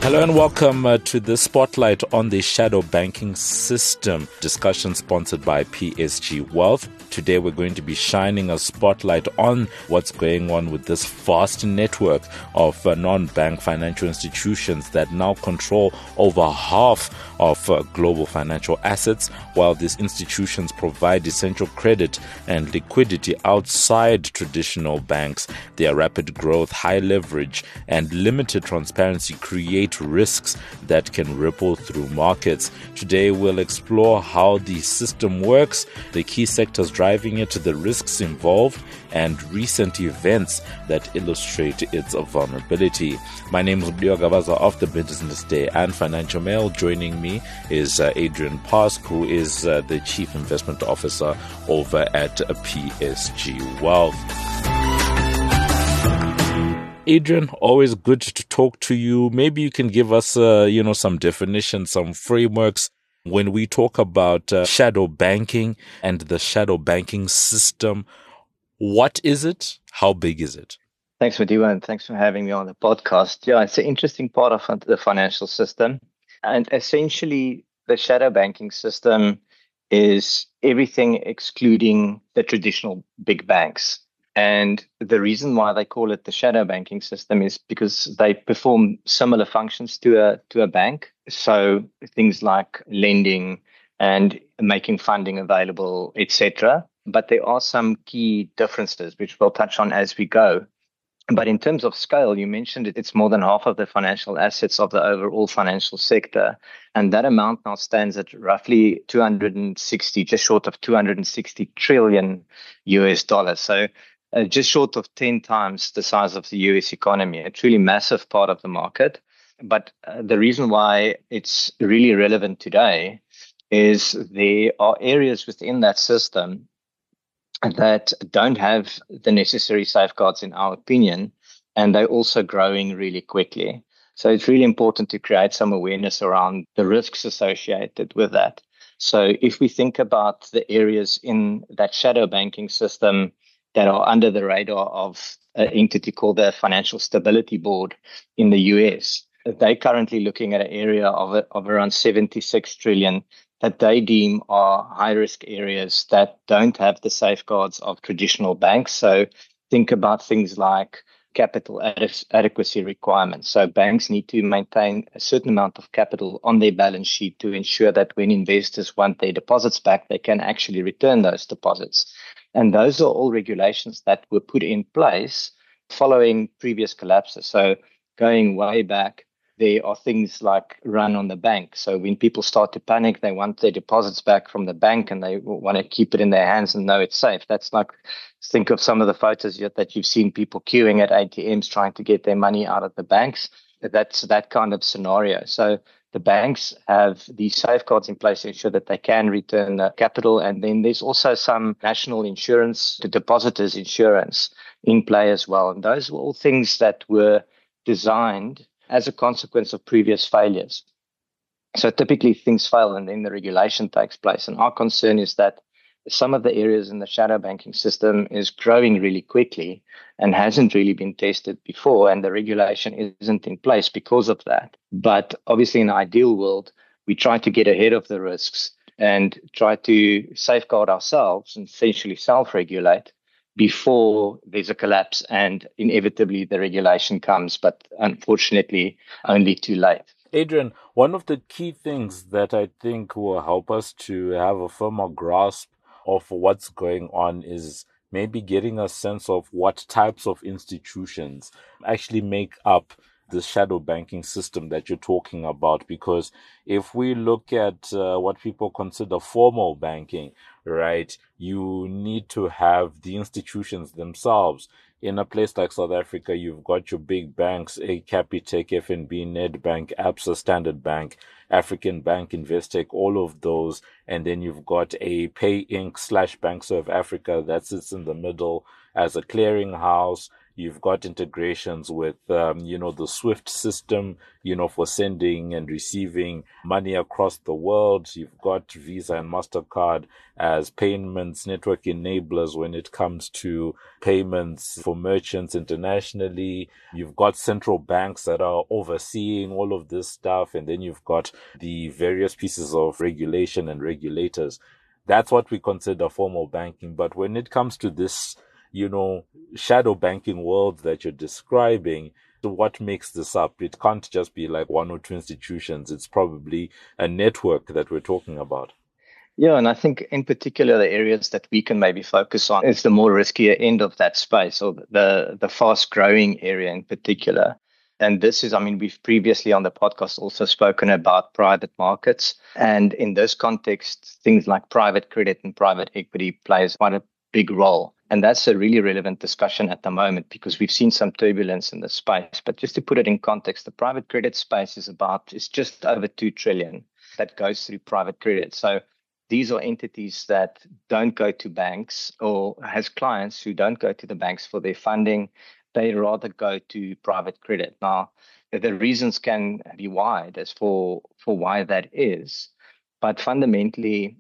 Hello and welcome to the Spotlight on the Shadow Banking System discussion sponsored by PSG Wealth. Today we're going to be shining a spotlight on what's going on with this vast network of non-bank financial institutions that now control over half of global financial assets, while these institutions provide essential credit and liquidity outside traditional banks. Their rapid growth, high leverage, and limited transparency create risks that can ripple through markets. Today we'll explore how the system works, the key sectors driving it, the risks involved, and recent events that illustrate its vulnerability. My name is Mlio Gavaza of the Business Day and Financial Mail. Joining me is Adrian Pask, who is the Chief Investment Officer over at PSG Wealth. Adrian, always good to talk to you. Maybe you can give us, some definitions, some frameworks when we talk about shadow banking and the shadow banking system. What is it? How big is it? Thanks, Madiwa, and thanks for having me on the podcast. Yeah, it's an interesting part of the financial system. And essentially, the shadow banking system is everything excluding the traditional big banks. And the reason why they call it the shadow banking system is because they perform similar functions to a bank. So things like lending and making funding available, etc. But there are some key differences, which we'll touch on as we go. But in terms of scale, you mentioned it's more than half of the financial assets of the overall financial sector. And that amount now stands at roughly 260, just short of 260 trillion US dollars. So just short of 10 times the size of the US economy, a truly massive part of the market. But the reason why it's really relevant today is there are areas within that system that don't have the necessary safeguards, in our opinion, and they're also growing really quickly. So it's really important to create some awareness around the risks associated with that. So if we think about the areas in that shadow banking system that are under the radar of an entity called the Financial Stability Board in the US, they're currently looking at an area of around 76 trillion that they deem are high-risk areas that don't have the safeguards of traditional banks. So think about things like capital adequacy requirements. So banks need to maintain a certain amount of capital on their balance sheet to ensure that when investors want their deposits back, they can actually return those deposits. And those are all regulations that were put in place following previous collapses. So going way back, there are things like run on the bank. So when people start to panic, they want their deposits back from the bank and they want to keep it in their hands and know it's safe. That's like, think of some of the photos that you've seen people queuing at ATMs trying to get their money out of the banks. That's that kind of scenario. So the banks have these safeguards in place to ensure that they can return the capital. And then there's also some national insurance, the depositors insurance in play as well. And those were all things that were designed as a consequence of previous failures. So typically things fail and then the regulation takes place. And our concern is that some of the areas in the shadow banking system is growing really quickly and hasn't really been tested before, and the regulation isn't in place because of that. But obviously in an ideal world, we try to get ahead of the risks and try to safeguard ourselves and essentially self-regulate before there's a collapse and inevitably the regulation comes, but unfortunately only too late. Adrian, one of the key things that I think will help us to have a firmer grasp of what's going on is maybe getting a sense of what types of institutions actually make up the shadow banking system that you're talking about. Because if we look at what people consider formal banking, right, you need to have the institutions themselves. In a place like South Africa, you've got your big banks, Capitec, FNB, Nedbank, Absa, Standard Bank, African Bank, Investec, all of those. And then you've got a Pay Inc. / Bank of Africa that sits in the middle as a clearinghouse. You've got integrations with, the SWIFT system, for sending and receiving money across the world. You've got Visa and MasterCard as payments network enablers when it comes to payments for merchants internationally. You've got central banks that are overseeing all of this stuff. And then you've got the various pieces of regulation and regulators. That's what we consider formal banking. But when it comes to this, shadow banking world that you're describing, so what makes this up? It can't just be like one or two institutions. It's probably a network that we're talking about. Yeah, and I think in particular the areas that we can maybe focus on is the more riskier end of that space, or the fast growing area in particular. And this is, I mean, we've previously on the podcast also spoken about private markets. And in this context, things like private credit and private equity plays quite a big role. And that's a really relevant discussion at the moment because we've seen some turbulence in the space. But just to put it in context, the private credit space is just over 2 trillion that goes through private credit. So these are entities that don't go to banks or has clients who don't go to the banks for their funding. They rather go to private credit. Now, the reasons can be wide as for why that is. But fundamentally,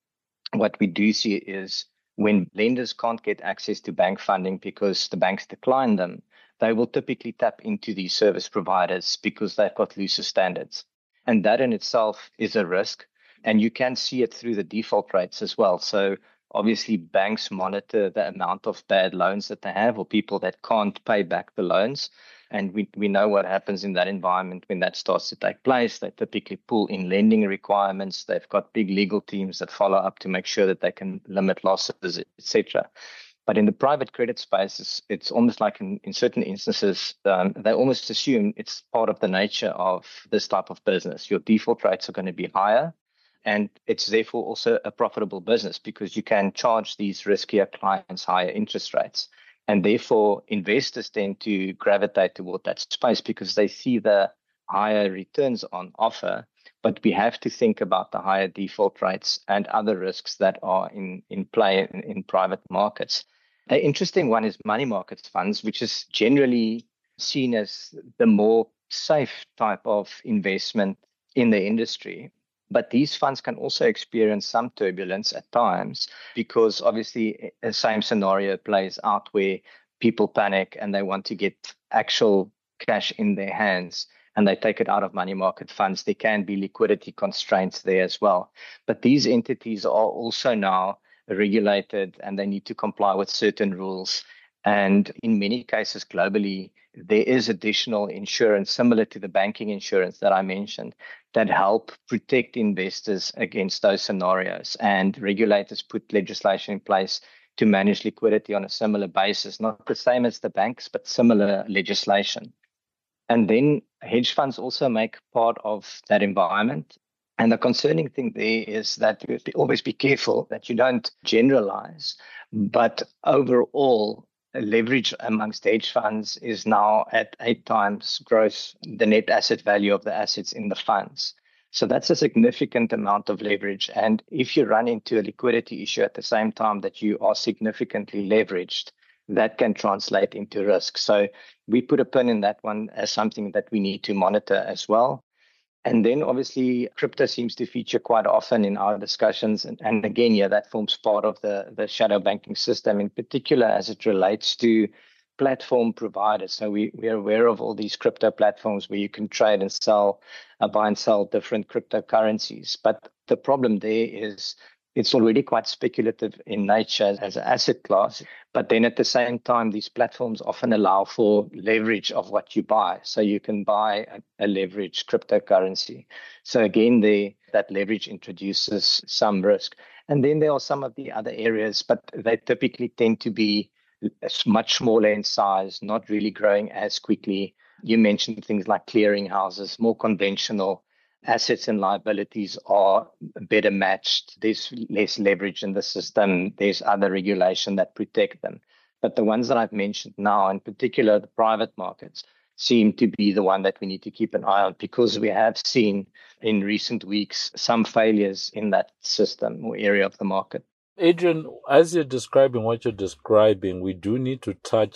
what we do see is when lenders can't get access to bank funding because the banks decline them, they will typically tap into these service providers because they've got looser standards. And that in itself is a risk. And you can see it through the default rates as well. So obviously banks monitor the amount of bad loans that they have or people that can't pay back the loans. And we know what happens in that environment when that starts to take place. They typically pull in lending requirements. They've got big legal teams that follow up to make sure that they can limit losses, etc. But in the private credit space, it's almost like in certain instances, they almost assume it's part of the nature of this type of business. Your default rates are going to be higher. And it's therefore also a profitable business because you can charge these riskier clients higher interest rates. And therefore, investors tend to gravitate toward that space because they see the higher returns on offer. But we have to think about the higher default rates and other risks that are in play in private markets. An interesting one is money market funds, which is generally seen as the more safe type of investment in the industry. But these funds can also experience some turbulence at times because obviously the same scenario plays out where people panic and they want to get actual cash in their hands and they take it out of money market funds. There can be liquidity constraints there as well. But these entities are also now regulated and they need to comply with certain rules. And in many cases globally, there is additional insurance similar to the banking insurance that I mentioned that help protect investors against those scenarios. And regulators put legislation in place to manage liquidity on a similar basis, not the same as the banks, but similar legislation. And then hedge funds also make part of that environment. And the concerning thing there is that you always be careful that you don't generalize, but overall, leverage amongst hedge funds is now at 8 times gross the net asset value of the assets in the funds. So that's a significant amount of leverage. And if you run into a liquidity issue at the same time that you are significantly leveraged, that can translate into risk. So we put a pin in that one as something that we need to monitor as well. And then obviously crypto seems to feature quite often in our discussions. And again, yeah, that forms part of the shadow banking system, in particular as it relates to platform providers. So we are aware of all these crypto platforms where you can trade and sell, buy and sell different cryptocurrencies. But the problem there is it's already quite speculative in nature as an asset class. But then at the same time, these platforms often allow for leverage of what you buy. So you can buy a leveraged cryptocurrency. So again, that leverage introduces some risk. And then there are some of the other areas, but they typically tend to be much smaller in size, not really growing as quickly. You mentioned things like clearing houses, more conventional. Assets and liabilities are better matched. There's less leverage in the system. There's other regulation that protect them. But the ones that I've mentioned now, in particular, the private markets, seem to be the one that we need to keep an eye on because we have seen in recent weeks some failures in that system or area of the market. Adrian, as you're describing what you're describing, we do need to touch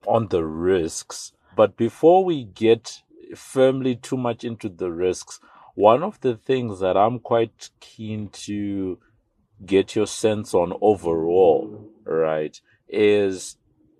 on the risks. But before we get firmly too much into the risks, one of the things that I'm quite keen to get your sense on overall, right, is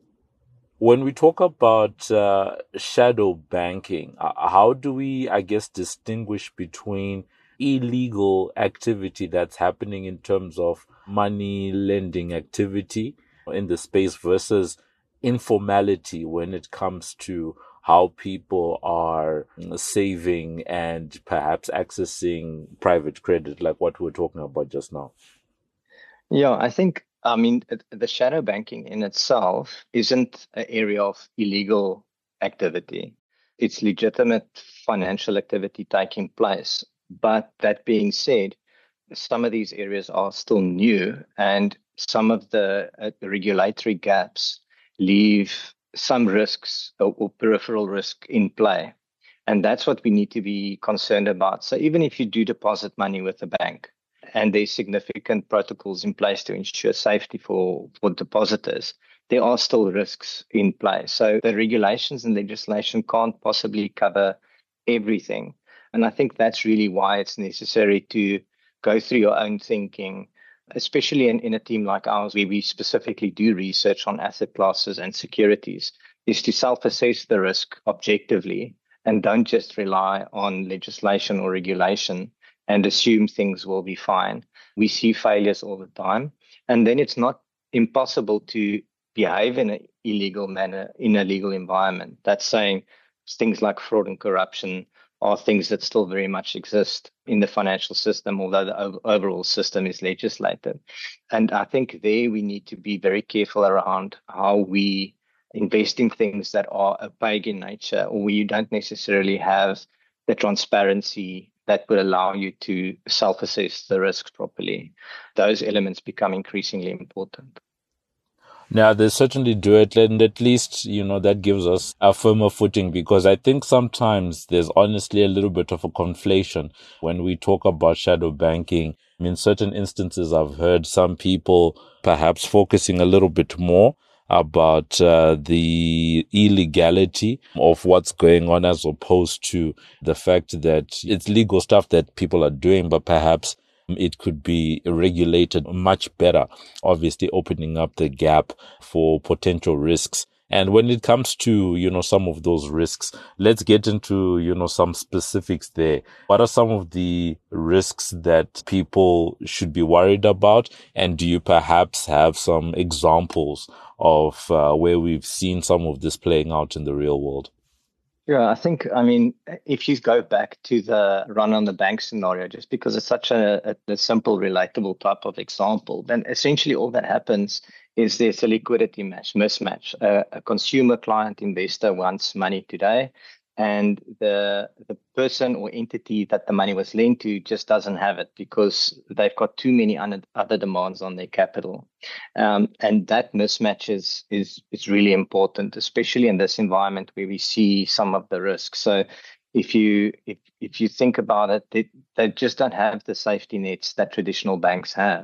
when we talk about shadow banking, how do we, I guess, distinguish between illegal activity that's happening in terms of money lending activity in the space versus informality when it comes to how people are saving and perhaps accessing private credit, like what we were talking about just now? Yeah, I think, I mean, the shadow banking in itself isn't an area of illegal activity. It's legitimate financial activity taking place. But that being said, some of these areas are still new, and some of the regulatory gaps leave some risks or peripheral risk in play. And that's what we need to be concerned about. So even if you do deposit money with the bank and there's significant protocols in place to ensure safety for depositors, there are still risks in play. So the regulations and legislation can't possibly cover everything. And I think that's really why it's necessary to go through your own thinking, especially in a team like ours, where we specifically do research on asset classes and securities, is to self-assess the risk objectively and don't just rely on legislation or regulation and assume things will be fine. We see failures all the time. And then it's not impossible to behave in an illegal manner in a legal environment. That's saying things like fraud and corruption are things that still very much exist in the financial system, although the overall system is legislated. And I think there we need to be very careful around how we invest in things that are opaque in nature, or where you don't necessarily have the transparency that would allow you to self-assess the risks properly. Those elements become increasingly important. Now, they certainly do it, and at least, that gives us a firmer footing, because I think sometimes there's honestly a little bit of a conflation when we talk about shadow banking. In certain instances, I've heard some people perhaps focusing a little bit more about the illegality of what's going on, as opposed to the fact that it's legal stuff that people are doing, but perhaps it could be regulated much better, obviously opening up the gap for potential risks. And when it comes to, some of those risks, let's get into, some specifics there. What are some of the risks that people should be worried about? And do you perhaps have some examples of where we've seen some of this playing out in the real world? Yeah, I mean, if you go back to the run on the bank scenario, just because it's such a simple, relatable type of example, then essentially all that happens is there's a liquidity mismatch. A consumer client investor wants money today, and the person or entity that the money was lent to just doesn't have it because they've got too many other demands on their capital. And that mismatch is really important, especially in this environment where we see some of the risks. So if you think about it, they just don't have the safety nets that traditional banks have.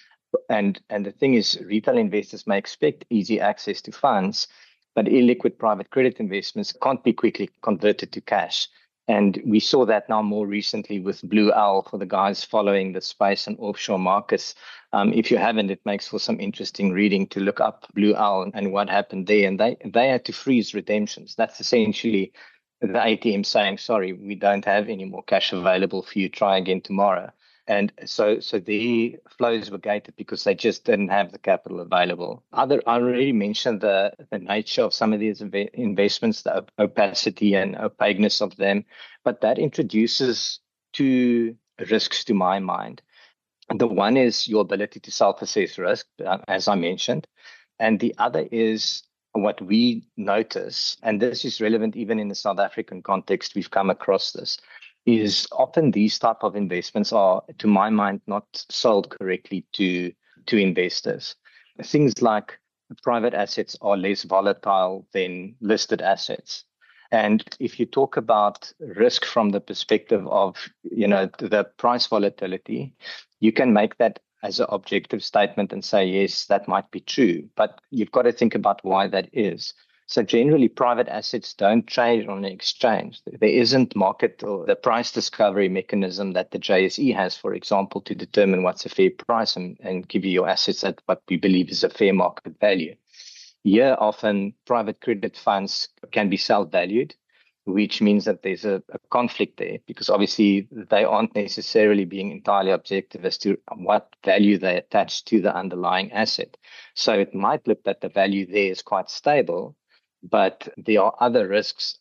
And the thing is, retail investors may expect easy access to funds, but illiquid private credit investments can't be quickly converted to cash. And we saw that now more recently with Blue Owl for the guys following the space and offshore markets. If you haven't, it makes for some interesting reading to look up Blue Owl and what happened there. And they had to freeze redemptions. That's essentially the ATM saying, sorry, we don't have any more cash available for you. Try again tomorrow. And so the flows were gated because they just didn't have the capital available. I already mentioned the nature of some of these investments, the opacity and opaqueness of them, but that introduces two risks to my mind. The one is your ability to self-assess risk, as I mentioned, and the other is what we notice, and this is relevant even in the South African context, we've come across this, is often these type of investments are, to my mind, not sold correctly to investors. Things like private assets are less volatile than listed assets. And if you talk about risk from the perspective of, the price volatility, you can make that as an objective statement and say, yes, that might be true. But you've got to think about why that is. So generally, private assets don't trade on an exchange. There isn't market or the price discovery mechanism that the JSE has, for example, to determine what's a fair price and give you your assets at what we believe is a fair market value. Here, often private credit funds can be self-valued, which means that there's a conflict there because obviously they aren't necessarily being entirely objective as to what value they attach to the underlying asset. So it might look that the value there is quite stable, but there are other risks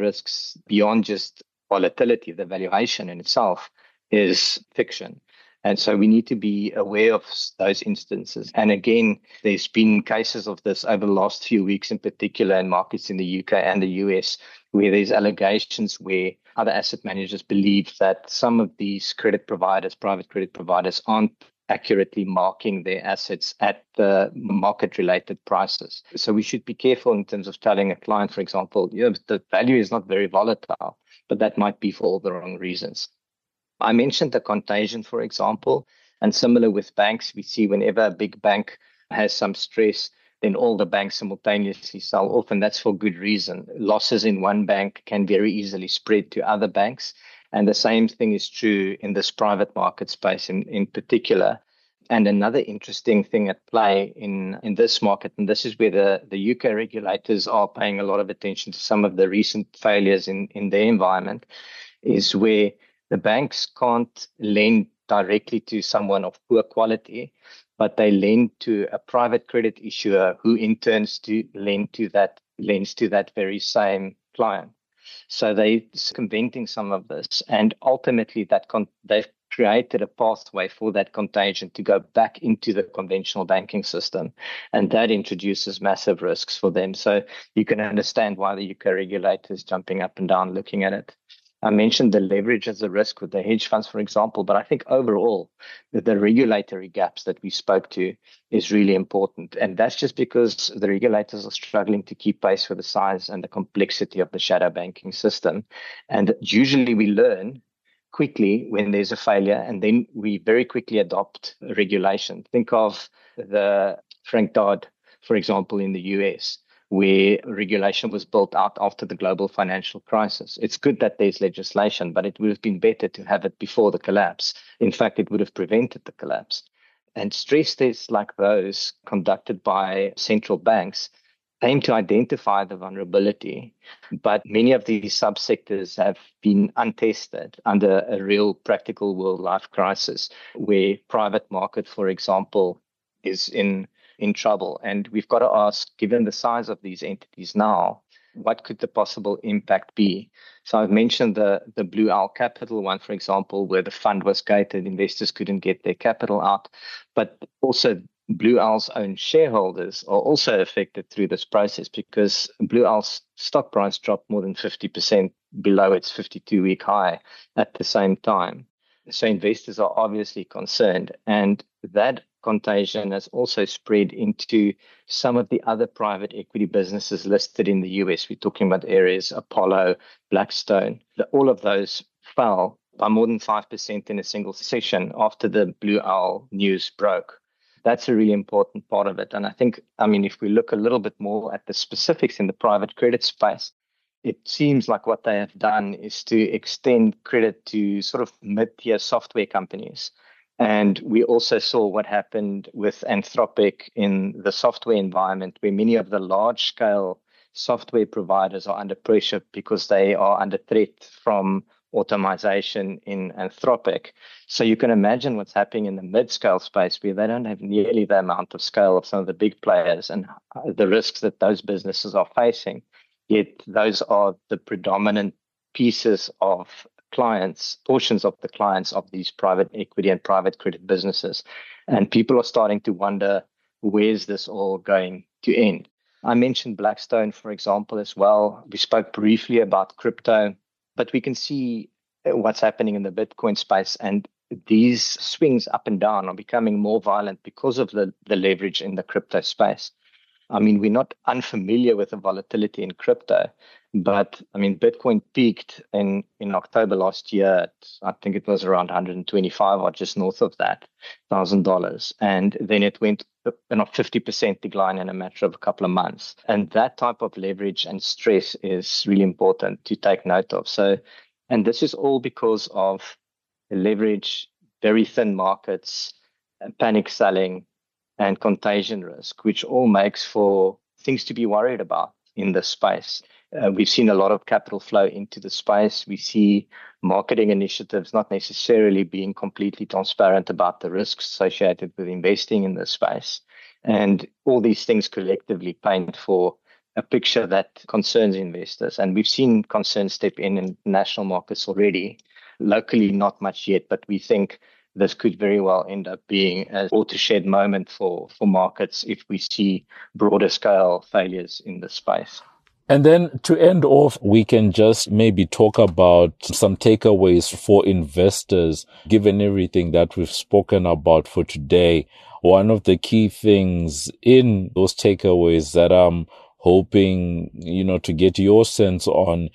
beyond just volatility. The valuation in itself is fiction. And so we need to be aware of those instances. And again, there's been cases of this over the last few weeks, in particular in markets in the UK and the US, where there's allegations where other asset managers believe that some of these credit providers, private credit providers, aren't accurately marking their assets at the market-related prices. So we should be careful in terms of telling a client, for example, the value is not very volatile, but that might be for all the wrong reasons. I mentioned the contagion, for example, and similar with banks. We see whenever a big bank has some stress, then all the banks simultaneously sell off, and that's for good reason. Losses in one bank can very easily spread to other banks. And the same thing is true in this private market space in particular. And another interesting thing at play in this market, and this is where the UK regulators are paying a lot of attention to some of the recent failures in their environment, is where the banks can't lend directly to someone of poor quality, but they lend to a private credit issuer who in turn lends to that very same client. So they're circumventing some of this, and ultimately they've created a pathway for that contagion to go back into the conventional banking system, and that introduces massive risks for them. So you can understand why the UK regulator is jumping up and down looking at it. I mentioned the leverage as a risk with the hedge funds, for example, but I think overall the regulatory gaps that we spoke to is really important. And that's just because the regulators are struggling to keep pace with the size and the complexity of the shadow banking system. And usually we learn quickly when there's a failure, and then we very quickly adopt regulation. Think of the Frank Dodd, for example, in the US, where regulation was built out after the global financial crisis. It's good that there's legislation, but it would have been better to have it before the collapse. In fact, it would have prevented the collapse. And stress tests like those conducted by central banks aim to identify the vulnerability, but many of these subsectors have been untested under a real practical world life crisis, where private market, for example, is in trouble. And we've got to ask, given the size of these entities now, what could the possible impact be? So I've mentioned the Blue Owl Capital one, for example, where the fund was gated, investors couldn't get their capital out, but also Blue Owl's own shareholders are also affected through this process because Blue Owl's stock price dropped more than 50% below its 52-week high at the same time. So investors are obviously concerned, and that contagion has also spread into some of the other private equity businesses listed in the US. We're talking about areas, Apollo, Blackstone. All of those fell by more than 5% in a single session after the Blue Owl news broke. That's a really important part of it. And I think, if we look a little bit more at the specifics in the private credit space, it seems like what they have done is to extend credit to sort of mid-tier software companies. And we also saw what happened with Anthropic in the software environment, where many of the large-scale software providers are under pressure because they are under threat from automation in Anthropic. So you can imagine what's happening in the mid-scale space, where they don't have nearly the amount of scale of some of the big players and the risks that those businesses are facing. Yet those are the predominant pieces of portions of the clients of these private equity and private credit businesses. And people are starting to wonder, where's this all going to end? I mentioned Blackstone, for example, as well. We spoke briefly about crypto, but we can see what's happening in the Bitcoin space. And these swings up and down are becoming more violent because of the leverage in the crypto space. We're not unfamiliar with the volatility in crypto, but Bitcoin peaked in October last year. I think it was around 125 or just north of that $1,000. And then it went 50% decline in a matter of a couple of months. And that type of leverage and stress is really important to take note of. So, and this is all because of leverage, very thin markets, panic selling, and contagion risk, which all makes for things to be worried about in this space. We've seen a lot of capital flow into the space. We see marketing initiatives not necessarily being completely transparent about the risks associated with investing in this space. And all these things collectively paint for a picture that concerns investors. And we've seen concerns step in national markets already. Locally, not much yet, but we think this could very well end up being a watershed moment for markets if we see broader scale failures in the space. And then to end off, we can just maybe talk about some takeaways for investors, given everything that we've spoken about for today. One of the key things in those takeaways that I'm hoping, to get your sense on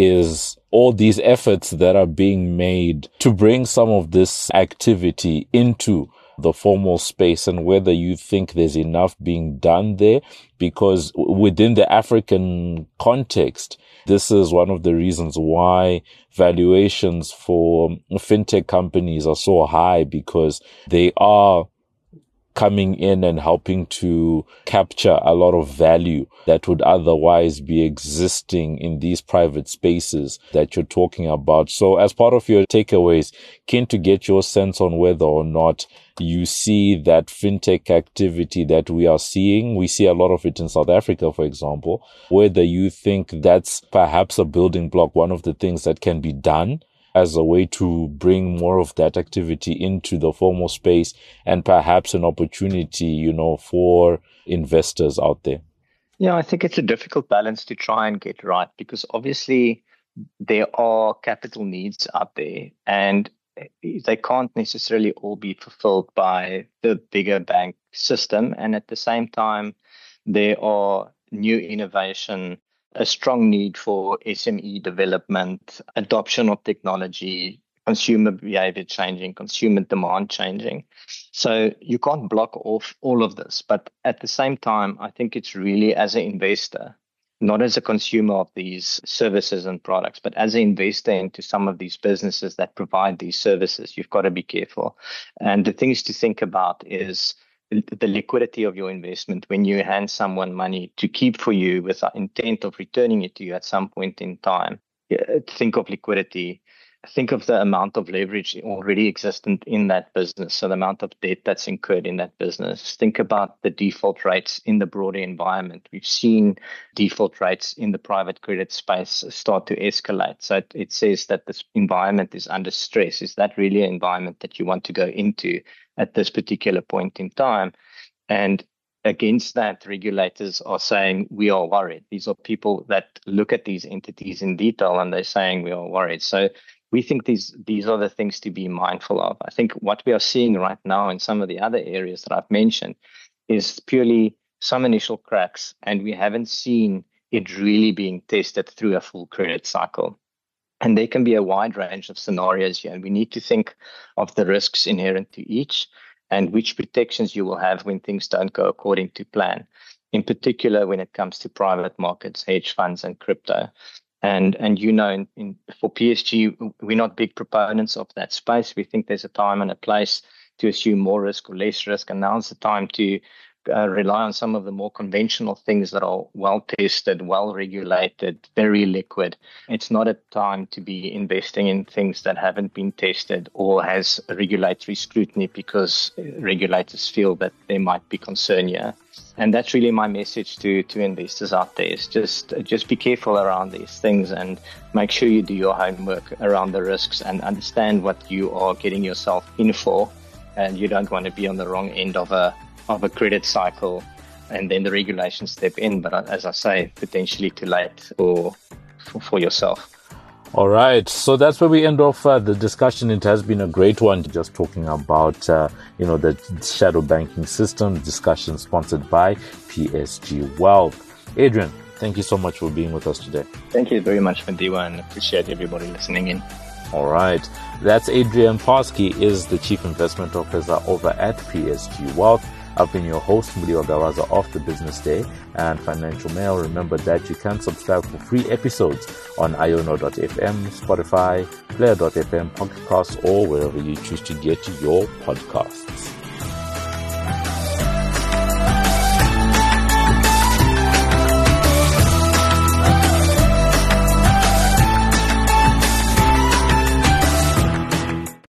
is all these efforts that are being made to bring some of this activity into the formal space, and whether you think there's enough being done there, because within the African context, this is one of the reasons why valuations for fintech companies are so high, because they are coming in and helping to capture a lot of value that would otherwise be existing in these private spaces that you're talking about. So as part of your takeaways, keen to get your sense on whether or not you see that fintech activity that we are seeing. We see a lot of it in South Africa, for example, whether you think that's perhaps a building block, one of the things that can be done as a way to bring more of that activity into the formal space, and perhaps an opportunity, for investors out there. Yeah, I think it's a difficult balance to try and get right, because obviously there are capital needs out there, and they can't necessarily all be fulfilled by the bigger bank system. And at the same time, there are new innovation, a strong need for SME development, adoption of technology, consumer behavior changing, consumer demand changing. So you can't block off all of this. But at the same time, I think it's really as an investor, not as a consumer of these services and products, but as an investor into some of these businesses that provide these services, you've got to be careful. And the things to think about is the liquidity of your investment. When you hand someone money to keep for you with the intent of returning it to you at some point in time, think of liquidity. Think of the amount of leverage already existent in that business, so the amount of debt that's incurred in that business. Think about the default rates in the broader environment. We've seen default rates in the private credit space start to escalate. So it says that this environment is under stress. Is that really an environment that you want to go into at this particular point in time? And against that, regulators are saying, we are worried. These are people that look at these entities in detail, and they're saying we are worried. So we think these are the things to be mindful of. I think what we are seeing right now in some of the other areas that I've mentioned is purely some initial cracks, and we haven't seen it really being tested through a full credit cycle. And there can be a wide range of scenarios here, and we need to think of the risks inherent to each and which protections you will have when things don't go according to plan, in particular when it comes to private markets, hedge funds, and crypto. And for PSG, we're not big proponents of that space. We think there's a time and a place to assume more risk or less risk, and now's the time to rely on some of the more conventional things that are well tested, well regulated, very liquid. It's not a time to be investing in things that haven't been tested or has regulatory scrutiny because regulators feel that there might be concern here. And that's really my message to investors out there, is just be careful around these things and make sure you do your homework around the risks and understand what you are getting yourself in for. And you don't want to be on the wrong end of a credit cycle and then the regulations step in. But as I say, potentially too late for yourself. All right. So that's where we end off the discussion. It has been a great one, just talking about, the shadow banking system discussion sponsored by PSG Wealth. Adrian, thank you so much for being with us today. Thank you very much, Madiwa, and appreciate everybody listening in. All right. That's Adrian Parsky, is the Chief Investment Officer over at PSG Wealth. I've been your host, Mudiwa Gawaza of The Business Day and Financial Mail. Remember that you can subscribe for free episodes on iono.fm, Spotify, Player.fm, Podcast, or wherever you choose to get your podcasts.